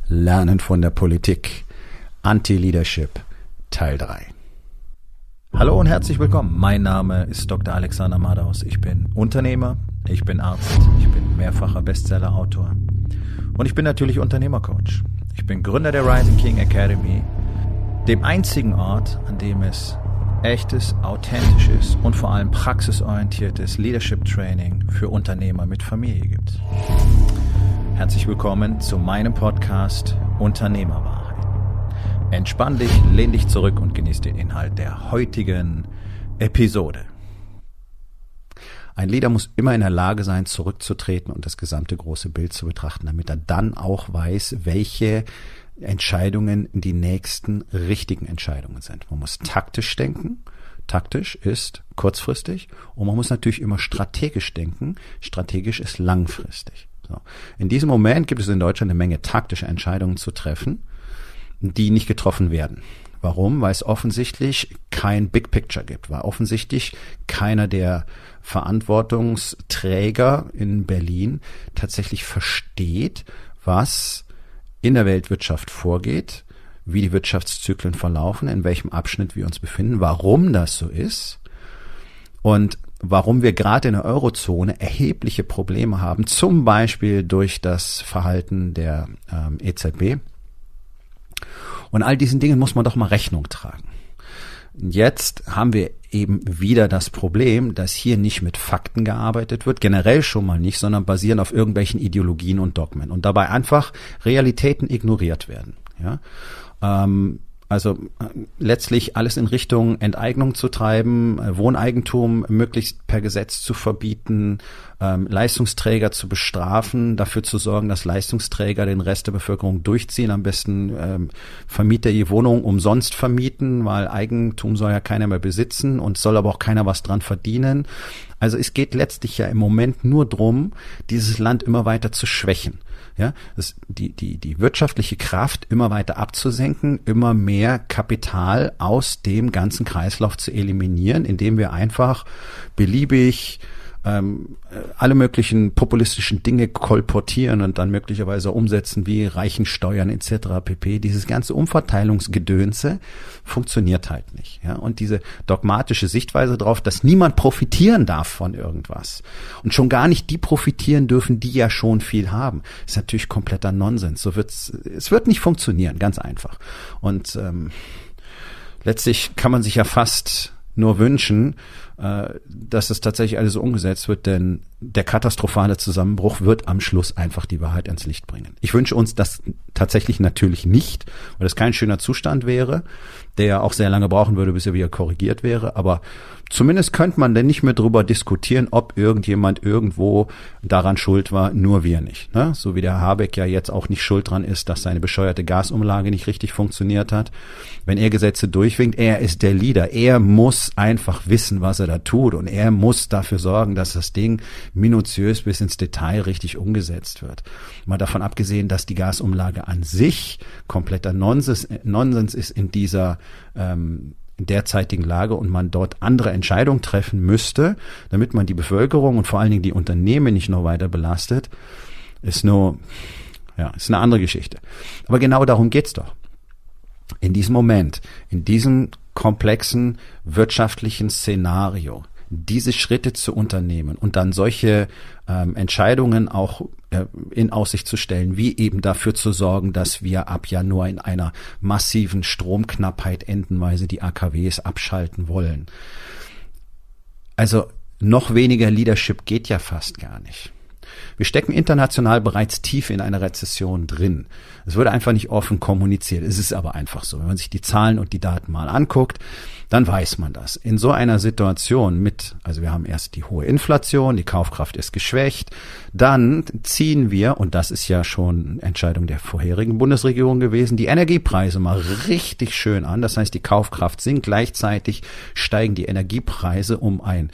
Lernen von der Politik. Anti-Leadership Teil 3. Hallo und herzlich willkommen. Mein Name ist Dr. Alexander Madaus. Ich bin Unternehmer, ich bin Arzt, ich bin mehrfacher Bestseller-Autor und ich bin natürlich Unternehmercoach. Ich bin Gründer der Rising King Academy, dem einzigen Ort, an dem es echtes, authentisches und vor allem praxisorientiertes Leadership Training für Unternehmer mit Familie gibt. Herzlich willkommen zu meinem Podcast Unternehmerwahrheit. Entspann dich, lehn dich zurück und genieß den Inhalt der heutigen Episode. Ein Leader muss immer in der Lage sein, zurückzutreten und das gesamte große Bild zu betrachten, damit er dann auch weiß, welche Entscheidungen die nächsten richtigen Entscheidungen sind. Man muss taktisch denken. Taktisch ist kurzfristig und man muss natürlich immer strategisch denken. Strategisch ist langfristig. So. In diesem Moment gibt es in Deutschland eine Menge taktische Entscheidungen zu treffen, die nicht getroffen werden. Warum? Weil es offensichtlich kein Big Picture gibt, weil offensichtlich keiner der Verantwortungsträger in Berlin tatsächlich versteht, was in der Weltwirtschaft vorgeht, wie die Wirtschaftszyklen verlaufen, in welchem Abschnitt wir uns befinden, warum das so ist und warum wir gerade in der Eurozone erhebliche Probleme haben, zum Beispiel durch das Verhalten der EZB. Und all diesen Dingen muss man doch mal Rechnung tragen. Jetzt haben wir eben wieder das Problem, dass hier nicht mit Fakten gearbeitet wird, generell schon mal nicht, sondern basierend auf irgendwelchen Ideologien und Dogmen und dabei einfach Realitäten ignoriert werden. Ja? Also letztlich alles in Richtung Enteignung zu treiben, Wohneigentum möglichst per Gesetz zu verbieten, Leistungsträger zu bestrafen, dafür zu sorgen, dass Leistungsträger den Rest der Bevölkerung durchziehen, am besten Vermieter die Wohnung umsonst vermieten, weil Eigentum soll ja keiner mehr besitzen und soll aber auch keiner was dran verdienen. Also es geht letztlich ja im Moment nur drum, dieses Land immer weiter zu schwächen. Ja, die wirtschaftliche Kraft immer weiter abzusenken, immer mehr Kapital aus dem ganzen Kreislauf zu eliminieren, indem wir einfach beliebig alle möglichen populistischen Dinge kolportieren und dann möglicherweise umsetzen wie Reichensteuern etc. pp. Dieses ganze Umverteilungsgedönse funktioniert halt nicht. Ja? Und diese dogmatische Sichtweise darauf, dass niemand profitieren darf von irgendwas und schon gar nicht die profitieren dürfen, die ja schon viel haben, ist natürlich kompletter Nonsens. Es wird nicht funktionieren, ganz einfach. Und letztlich kann man sich ja fast nur wünschen, dass es tatsächlich alles so umgesetzt wird, denn der katastrophale Zusammenbruch wird am Schluss einfach die Wahrheit ans Licht bringen. Ich wünsche uns das tatsächlich natürlich nicht, weil das kein schöner Zustand wäre, der auch sehr lange brauchen würde, bis er wieder korrigiert wäre, aber zumindest könnte man denn nicht mehr drüber diskutieren, ob irgendjemand irgendwo daran schuld war, nur wir nicht. Ne? So wie der Habeck ja jetzt auch nicht schuld dran ist, dass seine bescheuerte Gasumlage nicht richtig funktioniert hat. Wenn er Gesetze durchwinkt, er ist der Leader. Er muss einfach wissen, was er da tut und er muss dafür sorgen, dass das Ding minutiös bis ins Detail richtig umgesetzt wird. Mal davon abgesehen, dass die Gasumlage an sich kompletter Nonsens ist in dieser derzeitigen Lage und man dort andere Entscheidungen treffen müsste, damit man die Bevölkerung und vor allen Dingen die Unternehmen nicht noch weiter belastet, ist eine andere Geschichte. Aber genau darum geht's doch. In diesem Moment, in diesem komplexen wirtschaftlichen Szenario, diese Schritte zu unternehmen und dann solche Entscheidungen auch in Aussicht zu stellen, wie eben dafür zu sorgen, dass wir ab Januar in einer massiven Stromknappheit endenweise die AKWs abschalten wollen. Also noch weniger Leadership geht ja fast gar nicht. Wir stecken international bereits tief in einer Rezession drin. Es wird einfach nicht offen kommuniziert. Es ist aber einfach so. Wenn man sich die Zahlen und die Daten mal anguckt, dann weiß man das. In so einer Situation also wir haben erst die hohe Inflation, die Kaufkraft ist geschwächt, dann ziehen wir, und das ist ja schon Entscheidung der vorherigen Bundesregierung gewesen, die Energiepreise mal richtig schön an. Das heißt, die Kaufkraft sinkt, gleichzeitig steigen die Energiepreise um ein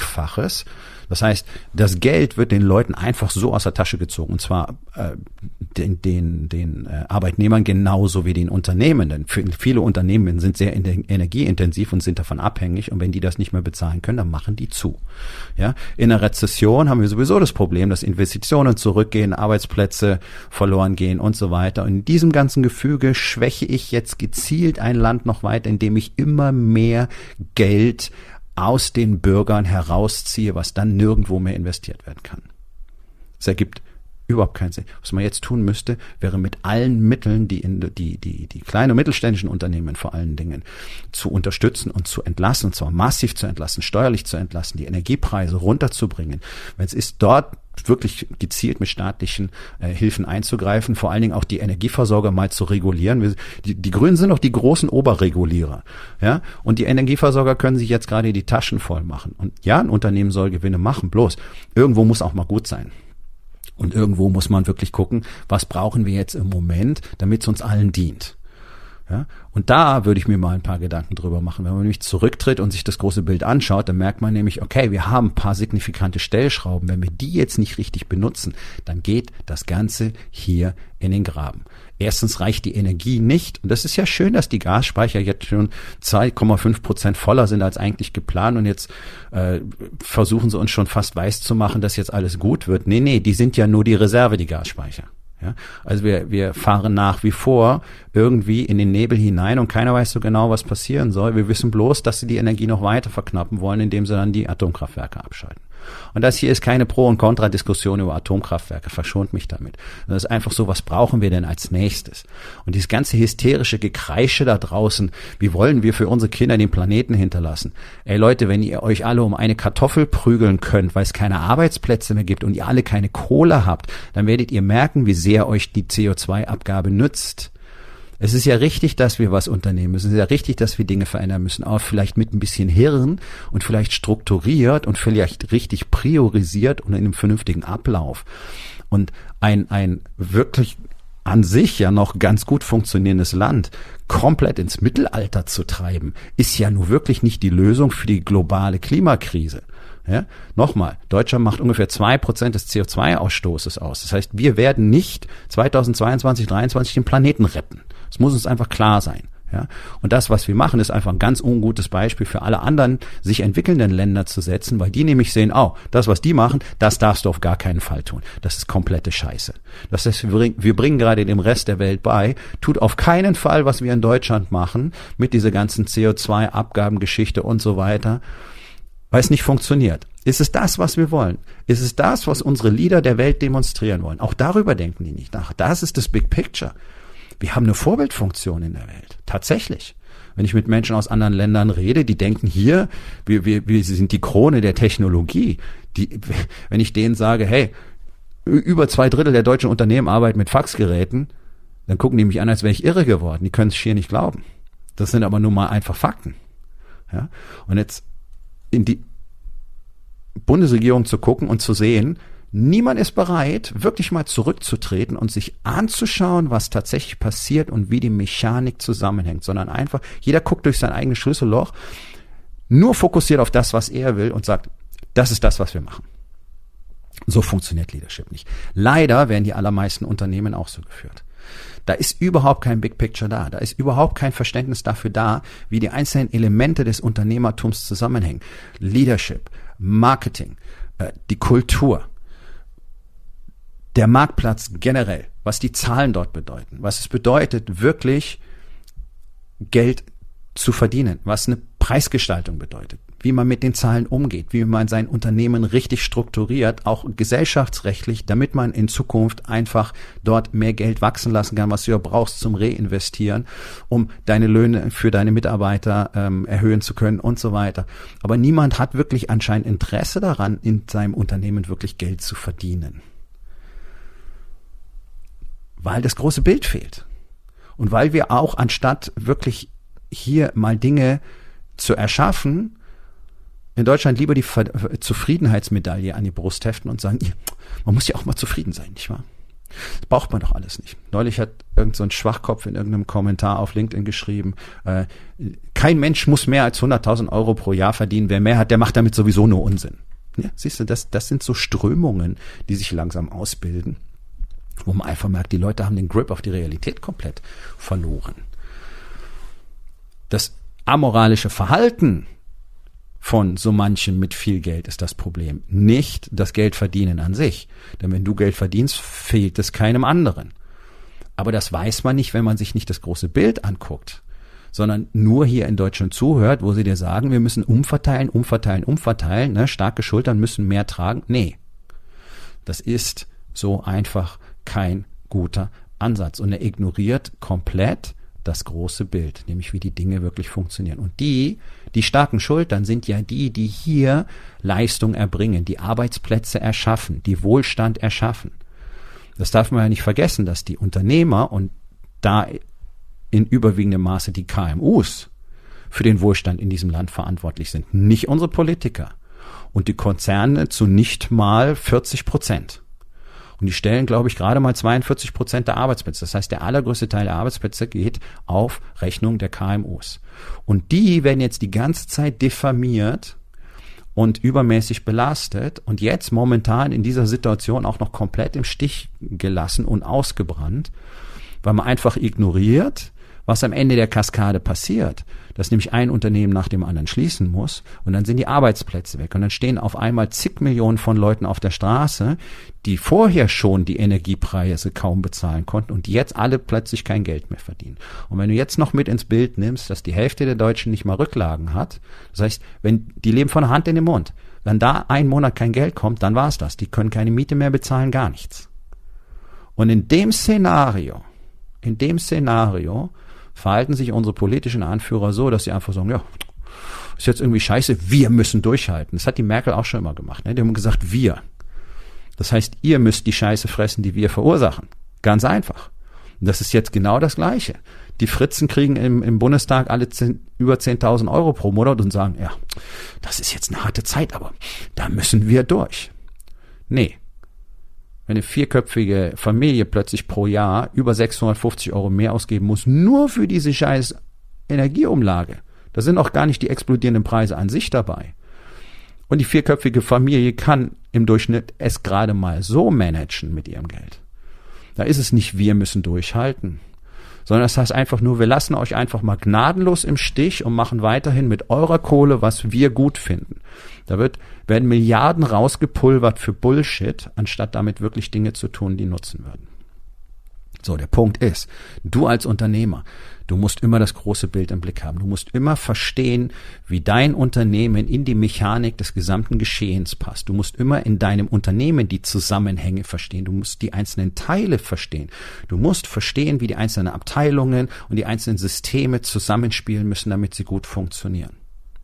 Zigfaches. Das heißt, das Geld wird den Leuten einfach so aus der Tasche gezogen, und zwar den Arbeitnehmern genauso wie den Unternehmen. Denn viele Unternehmen sind sehr energieintensiv und sind davon abhängig. Und wenn die das nicht mehr bezahlen können, dann machen die zu. Ja, in einer Rezession haben wir sowieso das Problem, dass Investitionen zurückgehen, Arbeitsplätze verloren gehen und so weiter. Und in diesem ganzen Gefüge schwäche ich jetzt gezielt ein Land noch weiter, indem ich immer mehr Geld aus den Bürgern herausziehe, was dann nirgendwo mehr investiert werden kann. Es ergibt überhaupt keinen Sinn. Was man jetzt tun müsste, wäre mit allen Mitteln, die kleinen und mittelständischen Unternehmen vor allen Dingen zu unterstützen und zu entlassen, und zwar massiv zu entlassen, steuerlich zu entlassen, die Energiepreise runterzubringen. Wenn es ist, dort wirklich gezielt mit staatlichen Hilfen einzugreifen, vor allen Dingen auch die Energieversorger mal zu regulieren. Die Grünen sind doch die großen Oberregulierer, ja, und die Energieversorger können sich jetzt gerade die Taschen voll machen. Und ja, ein Unternehmen soll Gewinne machen, bloß irgendwo muss auch mal gut sein. Und irgendwo muss man wirklich gucken, was brauchen wir jetzt im Moment, damit es uns allen dient. Ja, und da würde ich mir mal ein paar Gedanken drüber machen. Wenn man nämlich zurücktritt und sich das große Bild anschaut, dann merkt man nämlich, okay, wir haben ein paar signifikante Stellschrauben. Wenn wir die jetzt nicht richtig benutzen, dann geht das Ganze hier in den Graben. Erstens reicht die Energie nicht. Und das ist ja schön, dass die Gasspeicher jetzt schon 2,5% voller sind als eigentlich geplant. Und jetzt versuchen sie uns schon fast weiß zu machen, dass jetzt alles gut wird. Nee, die sind ja nur die Reserve, die Gasspeicher. Ja, also wir fahren nach wie vor irgendwie in den Nebel hinein und keiner weiß so genau, was passieren soll. Wir wissen bloß, dass sie die Energie noch weiter verknappen wollen, indem sie dann die Atomkraftwerke abschalten. Und das hier ist keine Pro- und Kontra-Diskussion über Atomkraftwerke, verschont mich damit. Das ist einfach so, was brauchen wir denn als nächstes? Und dieses ganze hysterische Gekreische da draußen, wie wollen wir für unsere Kinder den Planeten hinterlassen? Ey Leute, wenn ihr euch alle um eine Kartoffel prügeln könnt, weil es keine Arbeitsplätze mehr gibt und ihr alle keine Kohle habt, dann werdet ihr merken, wie sehr euch die CO2-Abgabe nützt. Es ist ja richtig, dass wir was unternehmen müssen. Es ist ja richtig, dass wir Dinge verändern müssen. Aber vielleicht mit ein bisschen Hirn und vielleicht strukturiert und vielleicht richtig priorisiert und in einem vernünftigen Ablauf. Und ein wirklich an sich ja noch ganz gut funktionierendes Land komplett ins Mittelalter zu treiben, ist ja nun wirklich nicht die Lösung für die globale Klimakrise. Ja, nochmal, Deutschland macht ungefähr 2% des CO2-Ausstoßes aus. Das heißt, wir werden nicht 2022, 2023 den Planeten retten. Das muss uns einfach klar sein. Ja, und das, was wir machen, ist einfach ein ganz ungutes Beispiel für alle anderen sich entwickelnden Länder zu setzen, weil die nämlich sehen, das, was die machen, das darfst du auf gar keinen Fall tun. Das ist komplette Scheiße. Das heißt, wir bringen gerade dem Rest der Welt bei, tut auf keinen Fall, was wir in Deutschland machen, mit dieser ganzen CO2-Abgabengeschichte und so weiter, weil es nicht funktioniert. Ist es das, was wir wollen? Ist es das, was unsere Leader der Welt demonstrieren wollen? Auch darüber denken die nicht nach. Das ist das Big Picture. Wir haben eine Vorbildfunktion in der Welt. Tatsächlich. Wenn ich mit Menschen aus anderen Ländern rede, die denken hier, wir sind die Krone der Technologie. Wenn ich denen sage, hey, über 2/3 der deutschen Unternehmen arbeiten mit Faxgeräten, dann gucken die mich an, als wäre ich irre geworden. Die können es schier nicht glauben. Das sind aber nun mal einfach Fakten. Ja? Und jetzt in die Bundesregierung zu gucken und zu sehen, niemand ist bereit, wirklich mal zurückzutreten und sich anzuschauen, was tatsächlich passiert und wie die Mechanik zusammenhängt, sondern einfach, jeder guckt durch sein eigenes Schlüsselloch, nur fokussiert auf das, was er will und sagt, das ist das, was wir machen. So funktioniert Leadership nicht. Leider werden die allermeisten Unternehmen auch so geführt. Da ist überhaupt kein Big Picture da. Da ist überhaupt kein Verständnis dafür da, wie die einzelnen Elemente des Unternehmertums zusammenhängen. Leadership, Marketing, die Kultur, der Marktplatz generell, was die Zahlen dort bedeuten, was es bedeutet, wirklich Geld zu verdienen, was eine Preisgestaltung bedeutet, wie man mit den Zahlen umgeht, wie man sein Unternehmen richtig strukturiert, auch gesellschaftsrechtlich, damit man in Zukunft einfach dort mehr Geld wachsen lassen kann, was du ja brauchst zum Reinvestieren, um deine Löhne für deine Mitarbeiter erhöhen zu können und so weiter. Aber niemand hat wirklich anscheinend Interesse daran, in seinem Unternehmen wirklich Geld zu verdienen. Weil das große Bild fehlt. Und weil wir auch, anstatt wirklich hier mal Dinge zu erschaffen, in Deutschland lieber die Zufriedenheitsmedaille an die Brust heften und sagen, man muss ja auch mal zufrieden sein, nicht wahr? Das braucht man doch alles nicht. Neulich hat irgend so ein Schwachkopf in irgendeinem Kommentar auf LinkedIn geschrieben, kein Mensch muss mehr als 100.000 Euro pro Jahr verdienen. Wer mehr hat, der macht damit sowieso nur Unsinn. Ja, siehst du, das sind so Strömungen, die sich langsam ausbilden. wo man einfach merkt, die Leute haben den Grip auf die Realität komplett verloren. Das amoralische Verhalten von so manchem mit viel Geld ist das Problem, nicht das Geldverdienen an sich. Denn wenn du Geld verdienst, fehlt es keinem anderen. Aber das weiß man nicht, wenn man sich nicht das große Bild anguckt, sondern nur hier in Deutschland zuhört, wo sie dir sagen, wir müssen umverteilen, ne? Starke Schultern müssen mehr tragen. Nee, das ist so einfach kein guter Ansatz. Und er ignoriert komplett das große Bild, nämlich wie die Dinge wirklich funktionieren. Und die starken Schultern sind ja die hier Leistung erbringen, die Arbeitsplätze erschaffen, die Wohlstand erschaffen. Das darf man ja nicht vergessen, dass die Unternehmer und da in überwiegendem Maße die KMUs für den Wohlstand in diesem Land verantwortlich sind, nicht unsere Politiker. Und die Konzerne zu nicht mal 40%. Und die stellen, glaube ich, gerade mal 42% der Arbeitsplätze. Das heißt, der allergrößte Teil der Arbeitsplätze geht auf Rechnung der KMUs. Und die werden jetzt die ganze Zeit diffamiert und übermäßig belastet und jetzt momentan in dieser Situation auch noch komplett im Stich gelassen und ausgebrannt, weil man einfach ignoriert, was am Ende der Kaskade passiert, dass nämlich ein Unternehmen nach dem anderen schließen muss und dann sind die Arbeitsplätze weg und dann stehen auf einmal zig Millionen von Leuten auf der Straße, die vorher schon die Energiepreise kaum bezahlen konnten und die jetzt alle plötzlich kein Geld mehr verdienen. Und wenn du jetzt noch mit ins Bild nimmst, dass die Hälfte der Deutschen nicht mal Rücklagen hat, das heißt, wenn die leben von der Hand in den Mund, wenn da ein Monat kein Geld kommt, dann war's das. Die können keine Miete mehr bezahlen, gar nichts. Und in dem Szenario verhalten sich unsere politischen Anführer so, dass sie einfach sagen, ja, ist jetzt irgendwie scheiße, wir müssen durchhalten. Das hat die Merkel auch schon immer gemacht. Ne? Die haben gesagt, wir. Das heißt, ihr müsst die Scheiße fressen, die wir verursachen. Ganz einfach. Und das ist jetzt genau das Gleiche. Die Fritzen kriegen im Bundestag alle über 10.000 Euro pro Monat und sagen, ja, das ist jetzt eine harte Zeit, aber da müssen wir durch. Nee. Wenn eine vierköpfige Familie plötzlich pro Jahr über 650 Euro mehr ausgeben muss, nur für diese scheiß Energieumlage, da sind auch gar nicht die explodierenden Preise an sich dabei. Und die vierköpfige Familie kann im Durchschnitt es gerade mal so managen mit ihrem Geld. Da ist es nicht, wir müssen durchhalten, sondern das heißt einfach nur, wir lassen euch einfach mal gnadenlos im Stich und machen weiterhin mit eurer Kohle, was wir gut finden. Da werden Milliarden rausgepulvert für Bullshit, anstatt damit wirklich Dinge zu tun, die nutzen würden. So, der Punkt ist, du als Unternehmer, du musst immer das große Bild im Blick haben. Du musst immer verstehen, wie dein Unternehmen in die Mechanik des gesamten Geschehens passt. Du musst immer in deinem Unternehmen die Zusammenhänge verstehen. Du musst die einzelnen Teile verstehen. Du musst verstehen, wie die einzelnen Abteilungen und die einzelnen Systeme zusammenspielen müssen, damit sie gut funktionieren.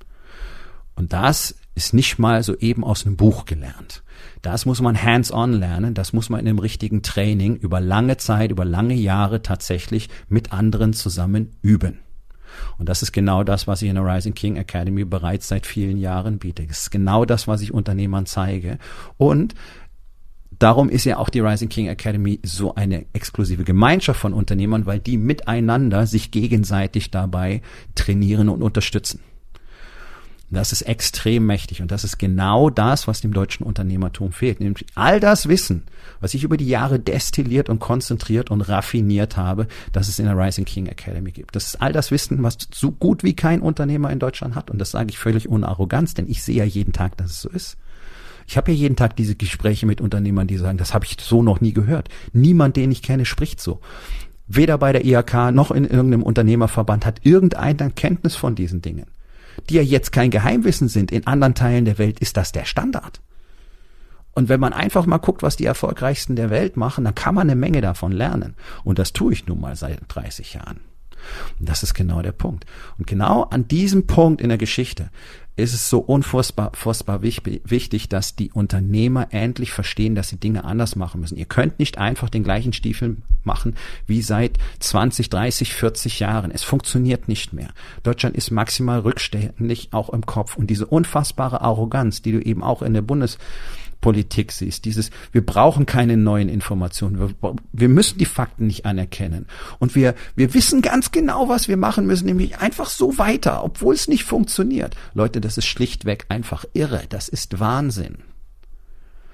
Und das ist nicht mal so eben aus einem Buch gelernt. Das muss man hands-on lernen, das muss man in einem richtigen Training über lange Zeit, über lange Jahre tatsächlich mit anderen zusammen üben. Und das ist genau das, was ich in der Rising King Academy bereits seit vielen Jahren biete. Das ist genau das, was ich Unternehmern zeige. Und darum ist ja auch die Rising King Academy so eine exklusive Gemeinschaft von Unternehmern, weil die miteinander sich gegenseitig dabei trainieren und unterstützen. Das ist extrem mächtig und das ist genau das, was dem deutschen Unternehmertum fehlt. Nämlich all das Wissen, was ich über die Jahre destilliert und konzentriert und raffiniert habe, dass es in der Rising King Academy gibt. Das ist all das Wissen, was so gut wie kein Unternehmer in Deutschland hat. Und das sage ich völlig ohne Arroganz, denn ich sehe ja jeden Tag, dass es so ist. Ich habe ja jeden Tag diese Gespräche mit Unternehmern, die sagen, das habe ich so noch nie gehört. Niemand, den ich kenne, spricht so. Weder bei der IHK noch in irgendeinem Unternehmerverband hat irgendeiner Kenntnis von diesen Dingen, die ja jetzt kein Geheimwissen sind. In anderen Teilen der Welt ist das der Standard. Und wenn man einfach mal guckt, was die Erfolgreichsten der Welt machen, dann kann man eine Menge davon lernen. Und das tue ich nun mal seit 30 Jahren. Und das ist genau der Punkt. Und genau an diesem Punkt in der Geschichte ist es so unfassbar wichtig, dass die Unternehmer endlich verstehen, dass sie Dinge anders machen müssen. Ihr könnt nicht einfach den gleichen Stiefel machen wie seit 20, 30, 40 Jahren. Es funktioniert nicht mehr. Deutschland ist maximal rückständig, auch im Kopf. Und diese unfassbare Arroganz, die du eben auch in der Bundespolitik siehst, wir brauchen keine neuen Informationen, wir müssen die Fakten nicht anerkennen. Und wir wissen ganz genau, was wir machen müssen, nämlich einfach so weiter, obwohl es nicht funktioniert. Leute, das ist schlichtweg einfach irre, das ist Wahnsinn.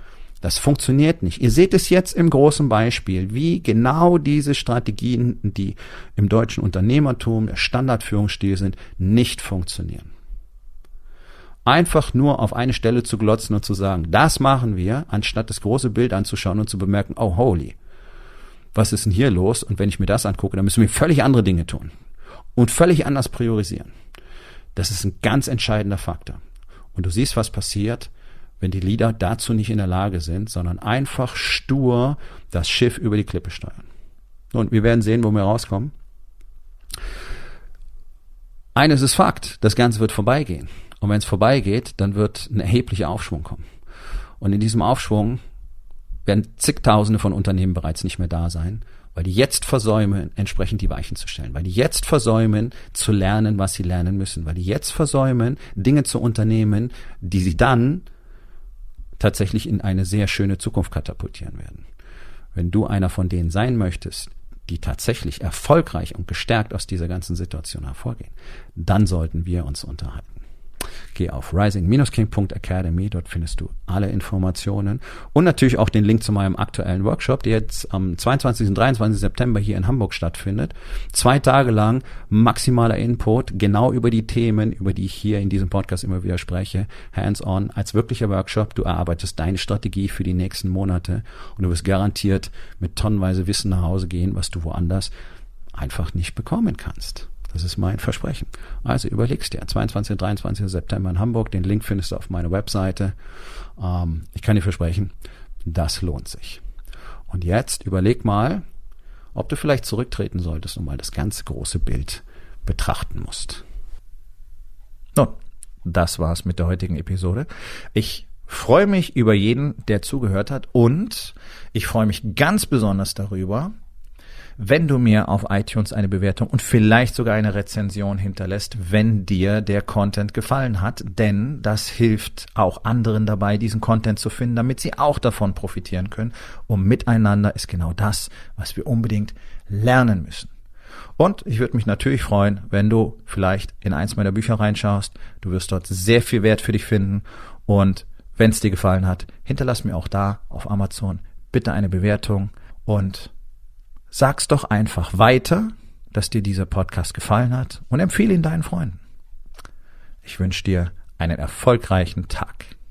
Das funktioniert nicht. Ihr seht es jetzt im großen Beispiel, wie genau diese Strategien, die im deutschen Unternehmertum der Standardführungsstil sind, nicht funktionieren. Einfach nur auf eine Stelle zu glotzen und zu sagen, das machen wir, anstatt das große Bild anzuschauen und zu bemerken, oh holy, was ist denn hier los? Und wenn ich mir das angucke, dann müssen wir völlig andere Dinge tun und völlig anders priorisieren. Das ist ein ganz entscheidender Faktor. Und du siehst, was passiert, wenn die Leader dazu nicht in der Lage sind, sondern einfach stur das Schiff über die Klippe steuern. Und wir werden sehen, wo wir rauskommen. Eines ist Fakt, das Ganze wird vorbeigehen. Und wenn es vorbeigeht, dann wird ein erheblicher Aufschwung kommen. Und in diesem Aufschwung werden zigtausende von Unternehmen bereits nicht mehr da sein, weil die jetzt versäumen, entsprechend die Weichen zu stellen, weil die jetzt versäumen, zu lernen, was sie lernen müssen, weil die jetzt versäumen, Dinge zu unternehmen, die sie dann tatsächlich in eine sehr schöne Zukunft katapultieren werden. Wenn du einer von denen sein möchtest, die tatsächlich erfolgreich und gestärkt aus dieser ganzen Situation hervorgehen, dann sollten wir uns unterhalten. Geh auf rising-king.academy, dort findest du alle Informationen und natürlich auch den Link zu meinem aktuellen Workshop, der jetzt am 22. und 23. September hier in Hamburg stattfindet. 2 Tage lang maximaler Input, genau über die Themen, über die ich hier in diesem Podcast immer wieder spreche, hands-on, als wirklicher Workshop. Du erarbeitest deine Strategie für die nächsten Monate und du wirst garantiert mit tonnenweise Wissen nach Hause gehen, was du woanders einfach nicht bekommen kannst. Das ist mein Versprechen. Also überlegst dir, 22. und 23. September in Hamburg, den Link findest du auf meiner Webseite. Ich kann dir versprechen, das lohnt sich. Und jetzt überleg mal, ob du vielleicht zurücktreten solltest und mal das ganz große Bild betrachten musst. Nun, das war's mit der heutigen Episode. Ich freue mich über jeden, der zugehört hat und ich freue mich ganz besonders darüber, wenn du mir auf iTunes eine Bewertung und vielleicht sogar eine Rezension hinterlässt, wenn dir der Content gefallen hat, denn das hilft auch anderen dabei, diesen Content zu finden, damit sie auch davon profitieren können. Und miteinander ist genau das, was wir unbedingt lernen müssen. Und ich würde mich natürlich freuen, wenn du vielleicht in eins meiner Bücher reinschaust. Du wirst dort sehr viel Wert für dich finden. Und wenn es dir gefallen hat, hinterlass mir auch da auf Amazon bitte eine Bewertung und sag's doch einfach weiter, dass dir dieser Podcast gefallen hat und empfehle ihn deinen Freunden. Ich wünsche dir einen erfolgreichen Tag.